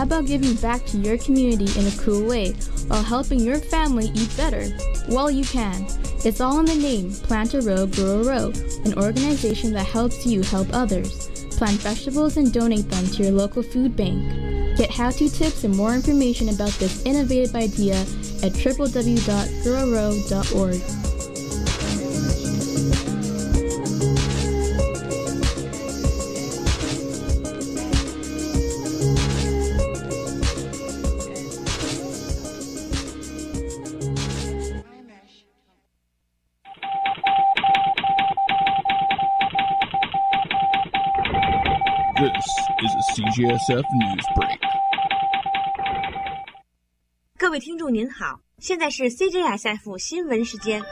about giving back to your community in a cool way while helping your family eat better? Well, you can. It's all in the name, Plant a Row, Grow a Row, an organization that helps you help others. Plant vegetables and donate them to your local food bank. Get how-to tips and more information about this innovative idea at www.growrow.org. This is a CJSF News Break. 各位听众您好，现在是 CJSF 新闻时间。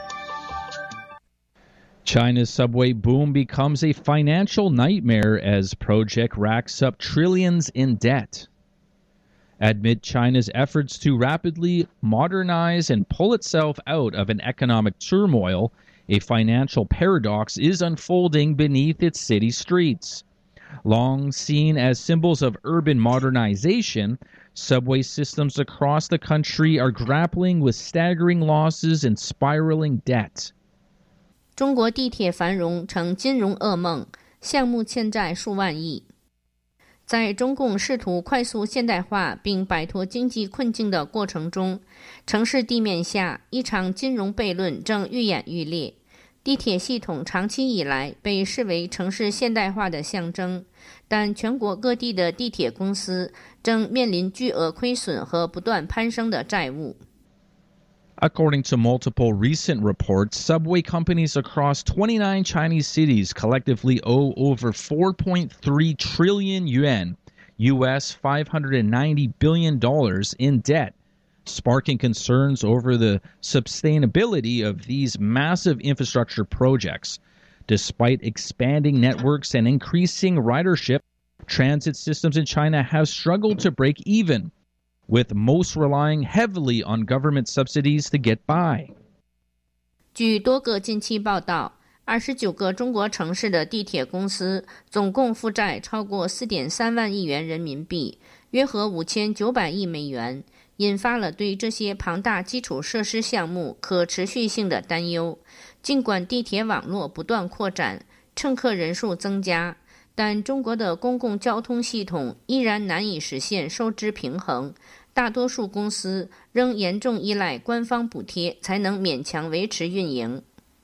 China's subway boom becomes a financial nightmare as project racks up trillions in debt. Amid China's efforts to rapidly modernize and pull itself out of an economic turmoil, a financial paradox is unfolding beneath its city streets. Long seen as symbols of urban modernization, subway systems across the country are grappling with staggering losses and spiraling debt. 中国地铁繁荣成金融噩梦，项目欠债数万亿。在中共试图快速现代化并摆脱经济困境的过程中，城市地面下一场金融悖论正愈演愈烈。地铁系统长期以来被视为城市现代化的象征，但全国各地的地铁公司正面临巨额亏损和不断攀升的债务。 According to multiple recent reports, subway companies across 29 Chinese cities collectively owe over 4.3 trillion yuan, US $590 billion in debt, sparking concerns over the sustainability of these massive infrastructure projects. Despite expanding networks and increasing ridership, transit systems in China have struggled to break even, with most relying heavily on government subsidies to get by. 据多个近期报道，29个中国城市的地铁公司总共负债超过 4.3 万亿元人民币，约合5900亿美元，引发了对这些庞大基础设施项目可持续性的担忧。尽管地铁网络不断扩展，乘客人数增加，但中国的公共交通系统依然难以实现收支平衡，大多数公司仍严重依赖官方补贴才能勉强维持运营。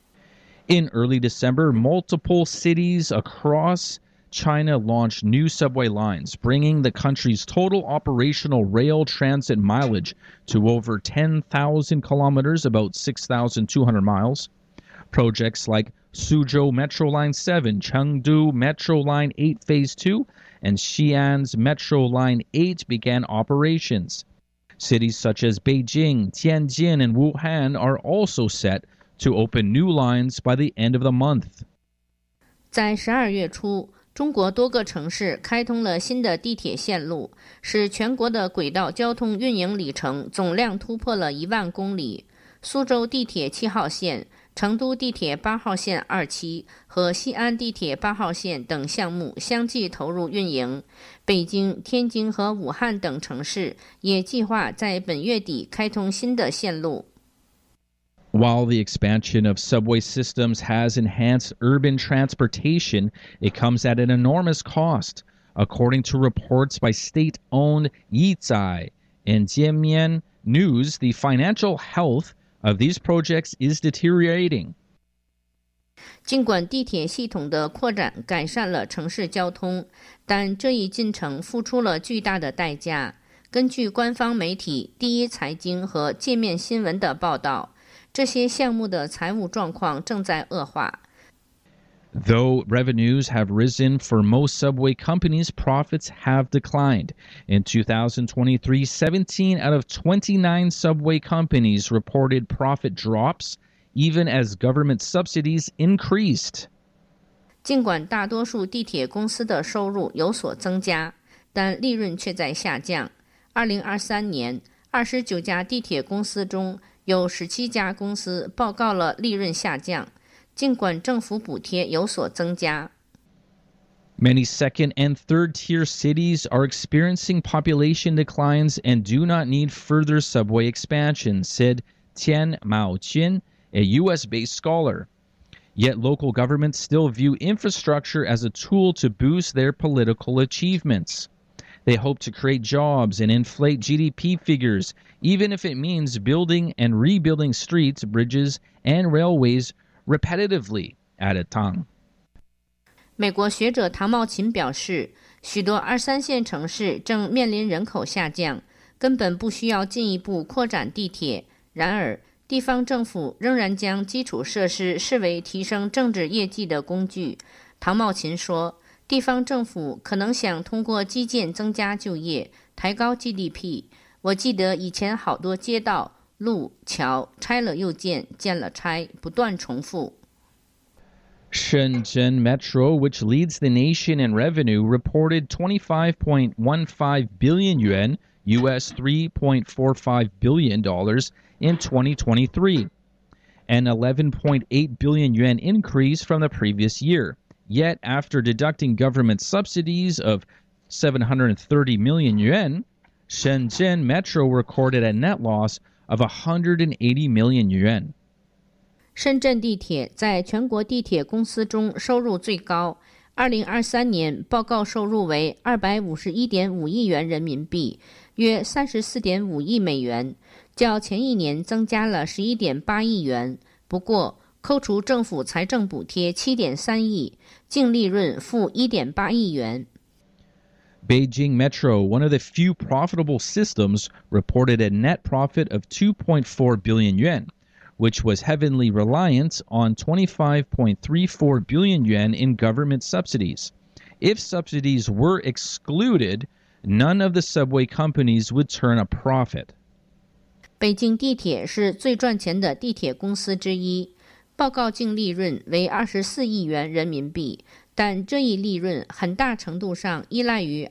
In early December, multiple cities across China launched new subway lines, bringing the country's total operational rail transit mileage to over 10,000 kilometers, about 6,200 miles. Projects like Suzhou Metro Line 7, Chengdu Metro Line 8 Phase 2, and Xi'an's Metro Line 8 began operations. Cities such as Beijing, Tianjin, and Wuhan are also set to open new lines by the end of the month. 在12月初，中国多个城市开通了新的地铁线路，使全国的轨道交通运营里程总量突破了1万公里。苏州地铁7号线、成都地铁8号线2期和西安地铁8号线等项目相继投入运营。北京、天津和武汉等城市也计划在本月底开通新的线路。 While the expansion of subway systems has enhanced urban transportation, it comes at an enormous cost. According to reports by state-owned Yizai and Jiemian News, the financial health of these projects is deteriorating. 尽管地铁系统的扩展改善了城市交通，但这一进程付出了巨大的代价。根据官方媒体第一财经和界面新闻的报道，这些项目的财务状况正在恶化。 Though revenues have risen for most subway companies, profits have declined. In 2023, 17 out of 29 subway companies reported profit drops, even as government subsidies increased. 尽管大多数地铁公司的收入有所增加，但利润却在下降。2023年，29家地铁公司中有17家公司报告了利润下降，尽管政府补贴有所增加。 Many second and third tier cities are experiencing population declines and do not need further subway expansion, said Tian Maoqin, a U.S.-based scholar. Yet local governments still view infrastructure as a tool to boost their political achievements. They hope to create jobs and inflate GDP figures, even if it means building and rebuilding streets, bridges, and railways repetitively, added Tang. 美国学者唐茂琴表示，许多二三线城市正面临人口下降，根本不需要进一步扩展地铁。然而，地方政府仍然将基础设施视为提升政治业绩的工具。唐茂琴说，地方政府可能想通过基建增加就业，抬高 GDP。我记得以前好多街道、路、桥拆了又建，建了拆，不断重复。 Shenzhen Metro, which leads the nation in revenue, reported 25.15 billion yuan, US $3.45 billion in 2023, an 11.8 billion yuan increase from the previous year. Yet, after deducting government subsidies of 730 million yuan, Shenzhen Metro recorded a net loss of 180 million yuan. 深圳地铁在全国地铁公司中收入最高，2023年报告收入为251.5亿元人民币，约34.5亿美元，较前一年增加了11.8亿元。不过，扣除政府财政补贴7.3亿，净利润负1.8亿元。 Beijing Metro, one of the few profitable systems, reported a net profit of 2.4 billion yuan, which was heavily reliant on 25.34 billion yuan in government subsidies. If subsidies were excluded, none of the subway companies would turn a profit. 北京地铁是最赚钱的地铁公司之一，报告净利润为24亿元人民币，但这一利润很大程度上依赖于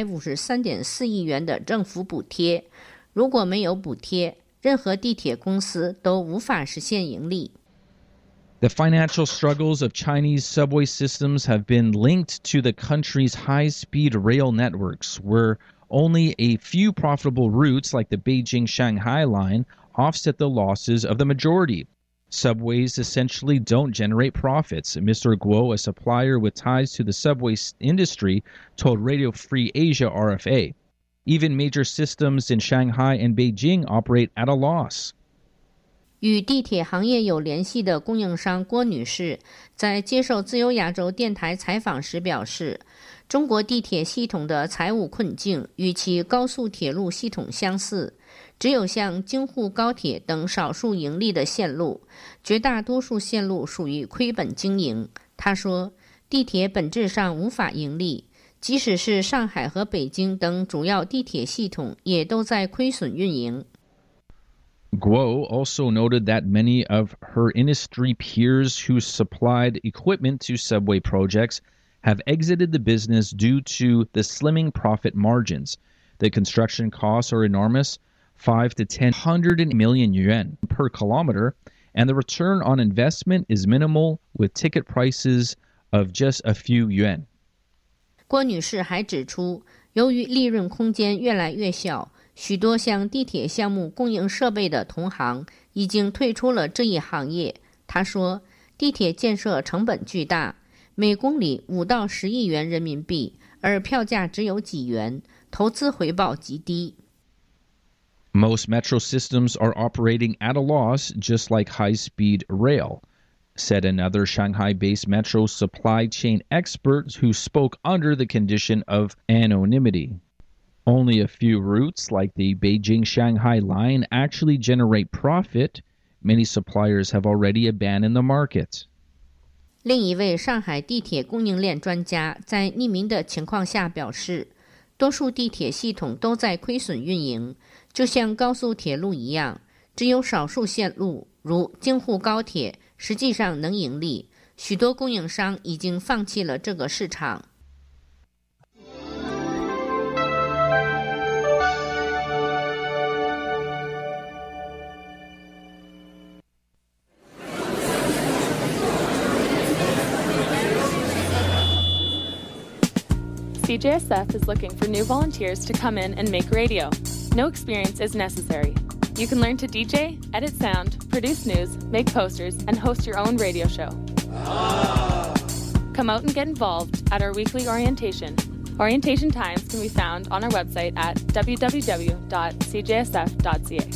253.4亿元的政府补贴。如果没有补贴，任何地铁公司都无法实现盈利。 The financial struggles of Chinese subway systems have been linked to the country's high-speed rail networks, where only a few profitable routes like the Beijing-Shanghai line offset the losses of the majority. Subways essentially don't generate profits. Mr. Guo, a supplier with ties to the subway industry, told Radio Free Asia RFA. Even major systems in Shanghai and Beijing operate at a loss. 与地铁行业有联系的供应商郭女士在接受自由亚洲电台采访时表示，中国地铁系统的财务困境与其高速铁路系统相似，只有像京沪高铁等少数盈利的线路，绝大多数线路属于亏本经营。她说，地铁本质上无法盈利，即使是上海和北京等主要地铁系统也都在亏损运营。 Guo also noted that many of her industry peers who supplied equipment to subway projects have exited the business due to the slimming profit margins. The construction costs are enormous, 5 to 10 million yuan per kilometer, and the return on investment is minimal with ticket prices of just a few yuan. 郭女士还指出，由于利润空间越来越小，许多向地铁项目供应设备的同行已经退出了这一行业。她说，地铁建设成本巨大，每公里5到10亿元人民币，而票价只有几元，投资回报极低。 Most metro systems are operating at a loss, just like high-speed rail, said another Shanghai-based metro supply chain expert who spoke under the condition of anonymity. Only a few routes, like the Beijing-Shanghai line, actually generate profit. Many suppliers have already abandoned the market. 另一位上海地铁供应链专家在匿名的情况下表示，多数地铁系统都在亏损运营，就像高速铁路一样，只有少数线路，如京沪高铁，实际上能盈利。许多供应商已经放弃了这个市场。 CJSF is looking for new volunteers to come in and make radio. No experience is necessary. You can learn to DJ, edit sound, produce news, make posters, and host your own radio show. Come out and get involved at our weekly orientation. Orientation times can be found on our website at www.cjsf.ca.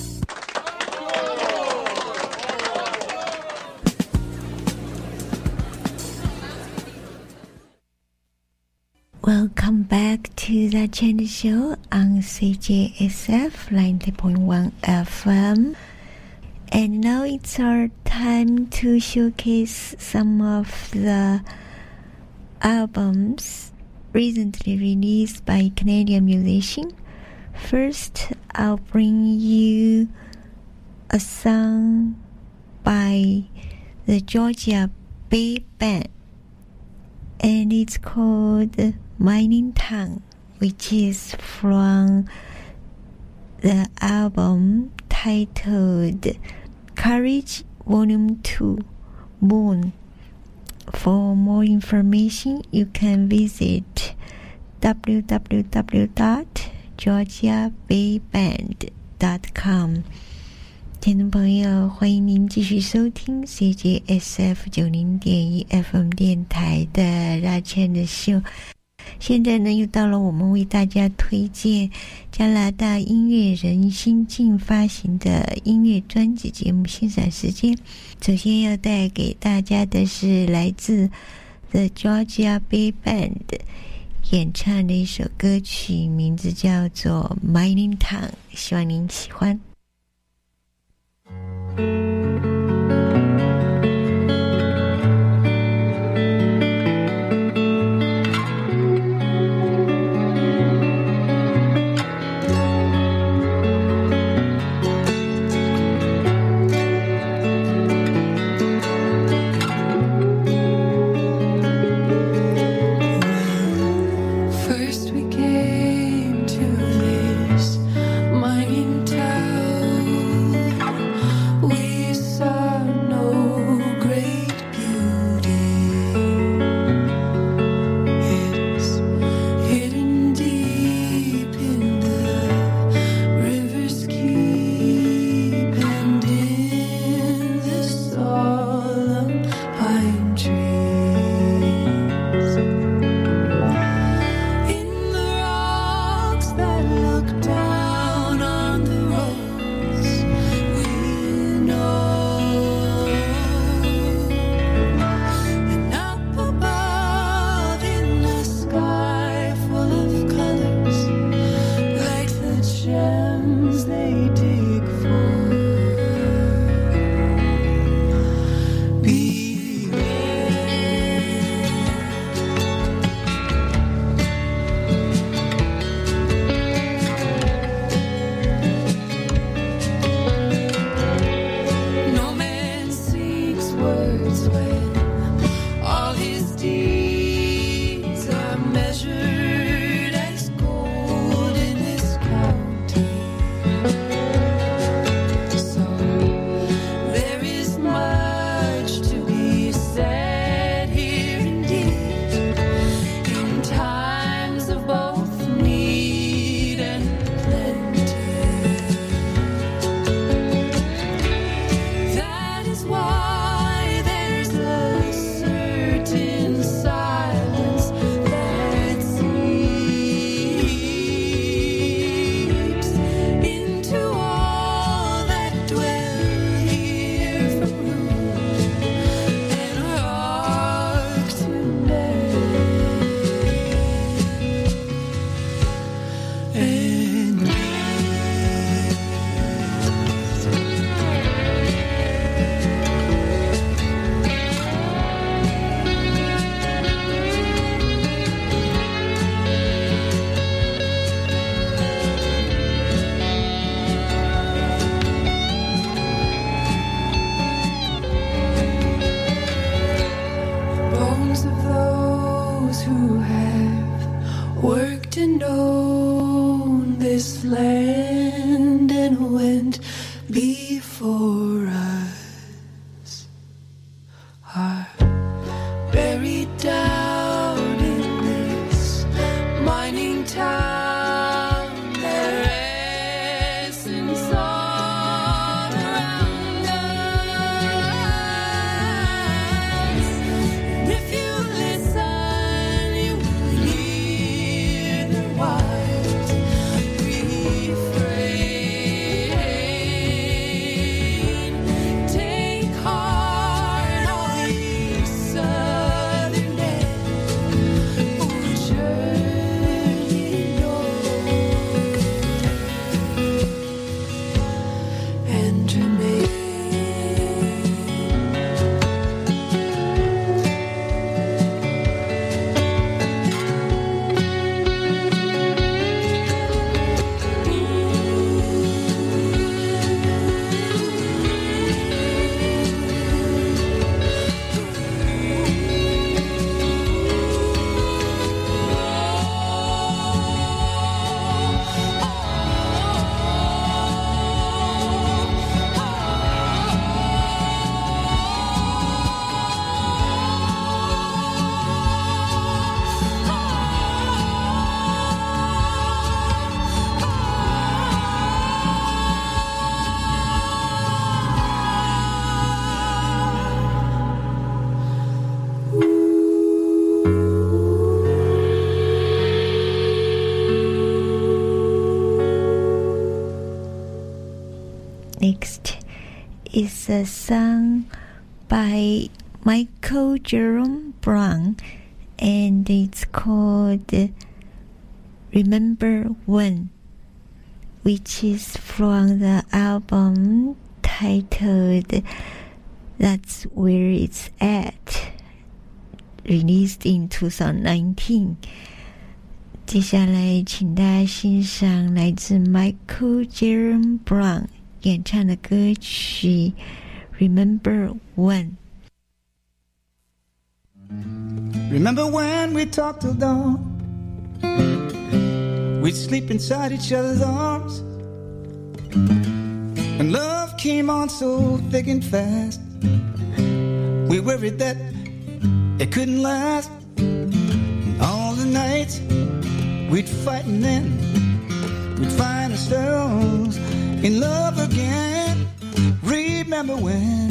Welcome back to the Channel Show on CJSF 90.1 FM. And now it's our time to showcase some of the albums recently released by Canadian musicians. First, I'll bring you a song by the Georgia Bay Band, and it's called Mining Town, which is from the album titled Courage Volume 2, Moon. For more information, you can visit www.georgiabayband.com。 听众朋友，欢迎您继续收听 CJSF 90.1 FM 电台的拉纤的秀。现在呢，又到了我们为大家推荐加拿大音乐人新近发行的音乐专辑节目欣赏时间。首先要带给大家的是来自 The Georgia Bay Band 演唱的一首歌曲，名字叫做 Mining Town， 希望您喜欢。 We is a song by Michael Jerome Brown, and it's called Remember When, which is from the album titled That's Where It's At, released in 2019. 接下来请大家欣赏来自 Michael Jerome Brown 演唱的歌曲 Remember When. Remember when we talked till dawn? We'd sleep inside each other's arms, and love came on so thick and fast. We worried that it couldn't last. All the nights we'd fight, and then we'd find ourselves in love again. Remember when?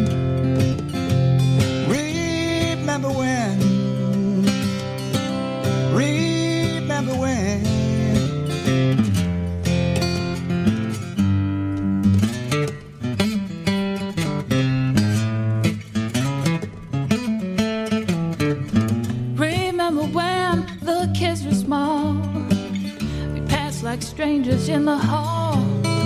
Remember when? Remember when? Remember when the kids were small, we passed like strangers in the hall,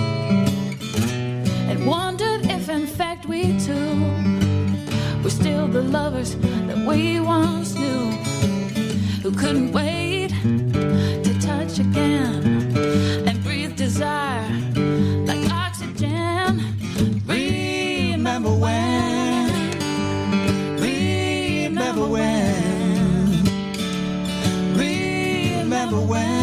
and wondered if in fact we two were still the lovers that we once knew, who couldn't wait to touch again and breathe desire like oxygen. Remember when? Remember when? Remember when?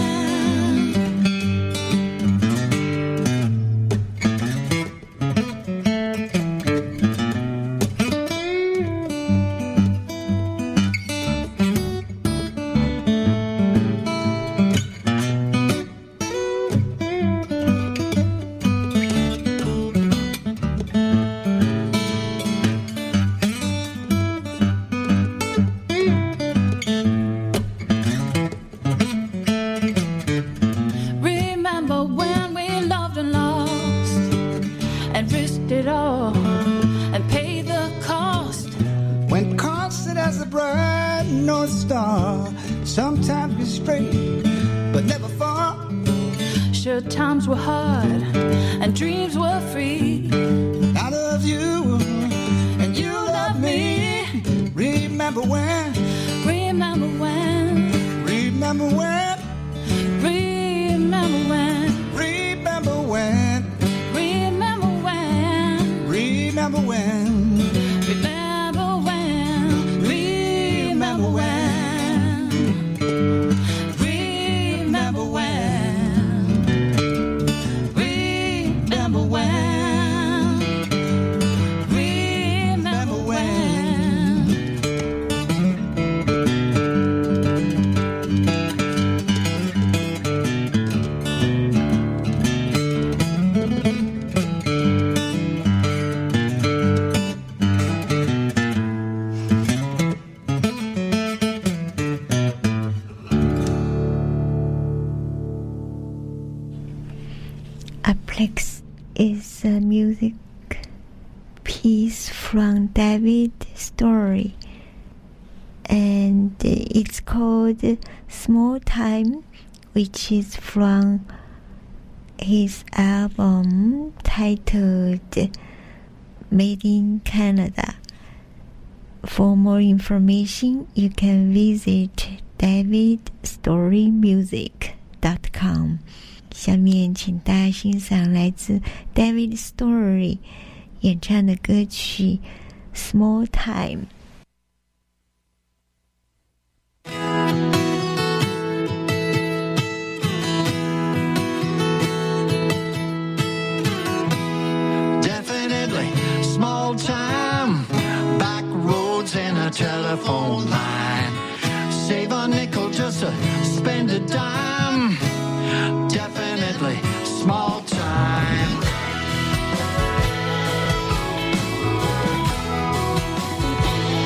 Sometimes we're straight, but never far. Sure, times were hard and dreams were free. I love you and you love me. Remember when? Remember when? Remember when? Remember when? Remember when? Remember when? Remember when? Remember when? Remember when? Aplex is a music piece from David Story, and it's called Small Time, which is from his album titled Made in Canada. For more information, you can visit davidstorymusic.com. 下面请大家欣赏来自 David Story 演唱的歌曲 Small Time。 Definitely small time, back roads and a telephone line, save a nickel just to spend a dime. Definitely small time.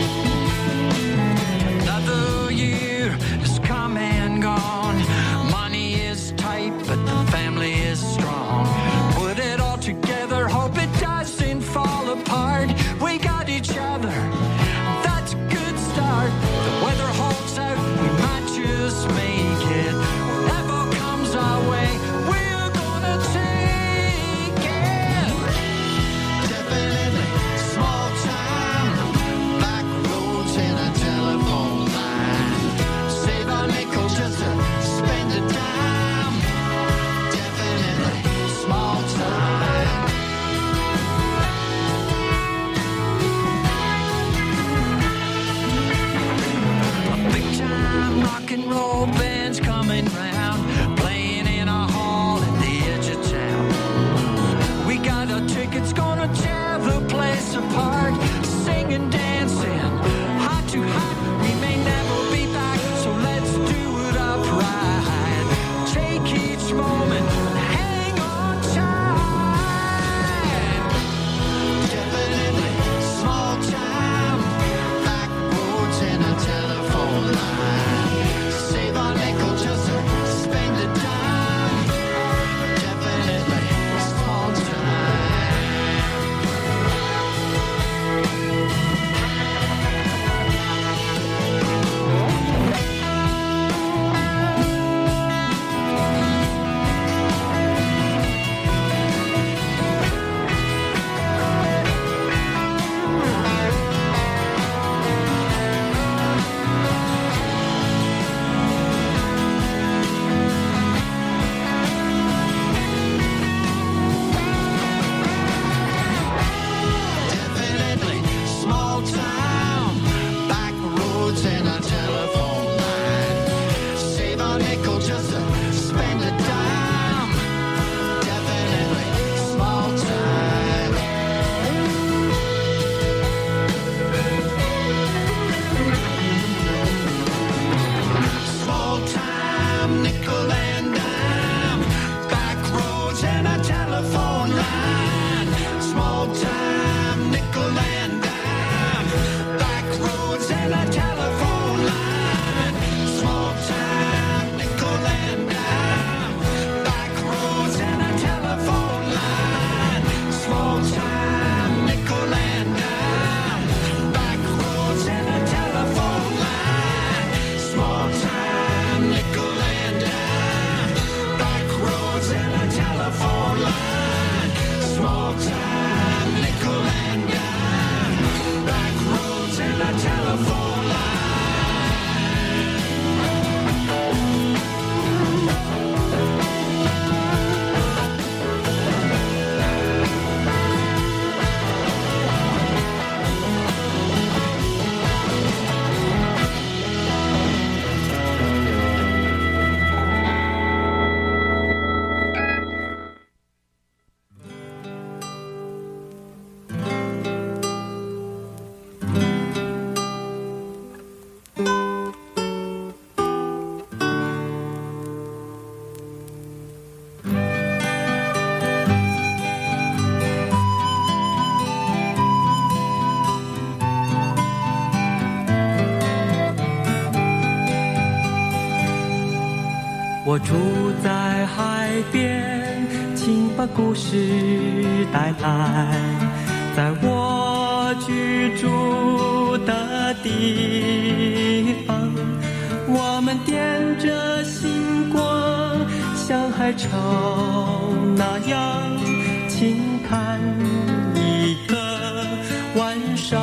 我住在海边，请把故事带来，在我居住的地方，我们点着星光，像海潮那样轻看一个晚上，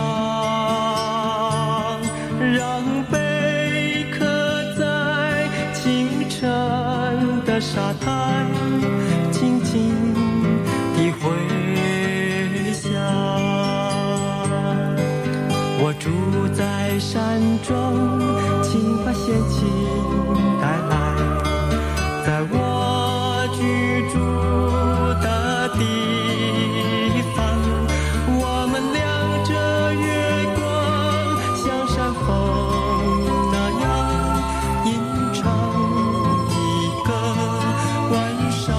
让贝壳在清晨的沙滩静静地回响。我住在山中，请把闲情带来，在我居住的地方，我们亮着月光，像山峰那样吟唱一个晚上，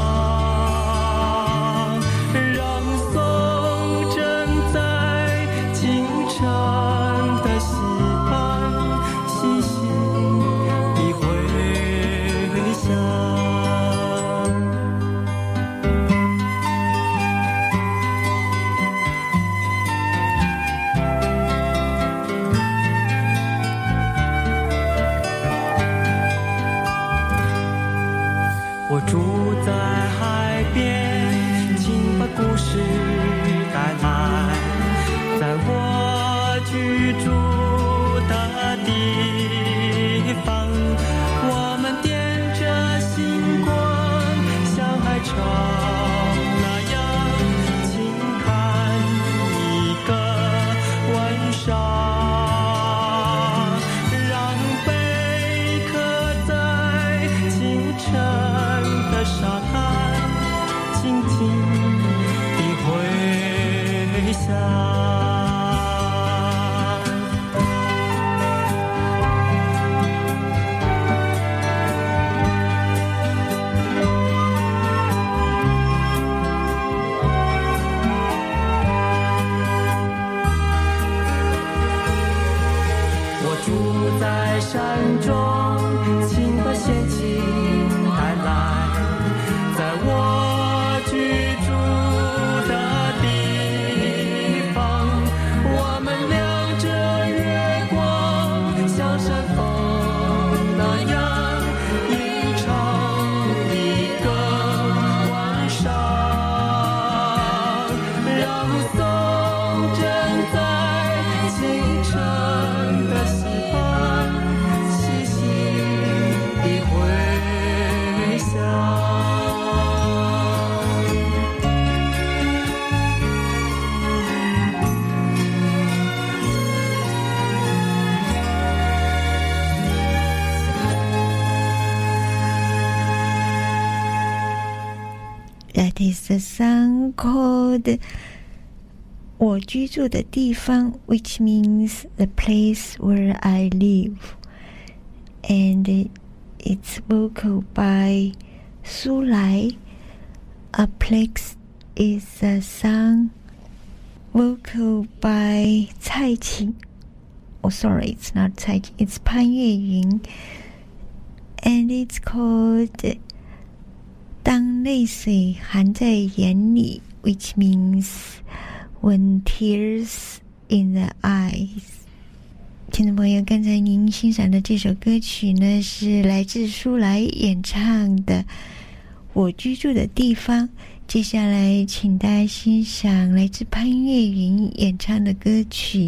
让风筝在清晨的溪畔细细地回响。我住在海边，请把故事带来，在我居住的地方，我们点着星光，像海潮那样轻看一个晚上，让贝壳在清晨的沙滩静静地回响。我住在山中，请把闲情带来，在我居住的地方，我们亮着月光，像山峰那样吟唱一个晚上，让风筝在清晨的溪畔细细地回响。 That is the song called 我居住的地方 which means the place where I live, and it's vocal by Su Lai. Aplex is a song vocal by Cai Qing. Oh sorry, it's not Cai Qing, it's Pan Yueyun, and it's called 当泪水含在眼里 which means when tears in the eyes. 听众朋友，刚才您欣赏的这首歌曲呢，是来自舒来演唱的我居住的地方。接下来请大家欣赏来自潘越云演唱的歌曲